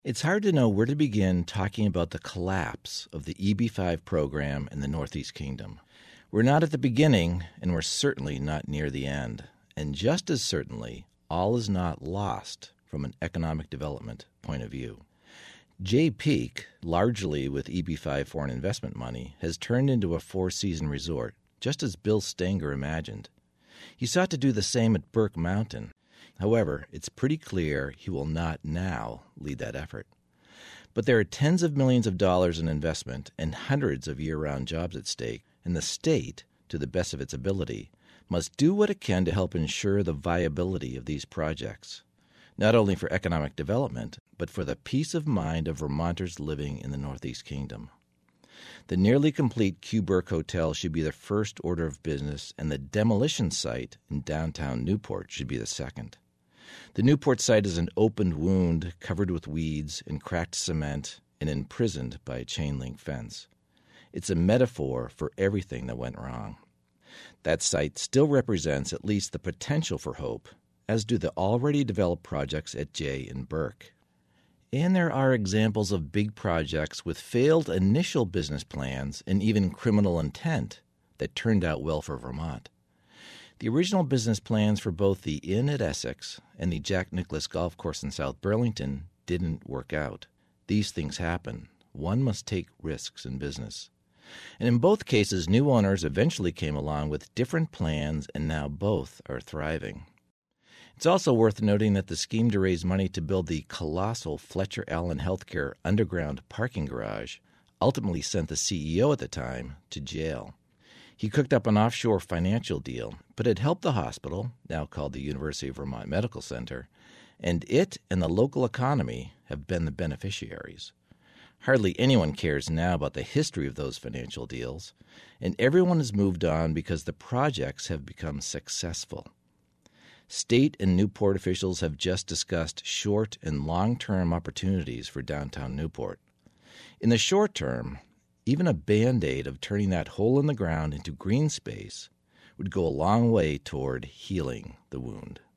It's hard to know where to begin talking about the collapse of the EB-5 program in the Northeast Kingdom. We're not at the beginning, and we're certainly not near the end. And just as certainly, all is not lost from an economic development point of view. Jay Peak, largely with EB-5 foreign investment money, has turned into a four-season resort, just as Bill Stanger imagined. He sought to do the same at Burke Mountain. However, it's pretty clear he will not now lead that effort. But there are tens of millions of dollars in investment and hundreds of year-round jobs at stake, and the state, to the best of its ability, must do what it can to help ensure the viability of these projects, not only for economic development, but for the peace of mind of Vermonters living in the Northeast Kingdom. The nearly complete Q Burke Hotel should be the first order of business, and the demolition site in downtown Newport should be the second. The Newport site is an opened wound covered with weeds and cracked cement and imprisoned by a chain-link fence. It's a metaphor for everything that went wrong. That site still represents at least the potential for hope, as do the already developed projects at Jay and Burke. And there are examples of big projects with failed initial business plans and even criminal intent that turned out well for Vermont. The original business plans for both the Inn at Essex and the Jack Nicklaus Golf Course in South Burlington didn't work out. These things happen. One must take risks in business. And in both cases, new owners eventually came along with different plans, and now both are thriving. It's also worth noting that the scheme to raise money to build the colossal Fletcher Allen Healthcare underground parking garage ultimately sent the CEO at the time to jail. He cooked up an offshore financial deal, but it helped the hospital, now called the University of Vermont Medical Center, and it and the local economy have been the beneficiaries. Hardly anyone cares now about the history of those financial deals, and everyone has moved on because the projects have become successful. State and Newport officials have just discussed short and long-term opportunities for downtown Newport. In the short term, even a Band-Aid of turning that hole in the ground into green space would go a long way toward healing the wound.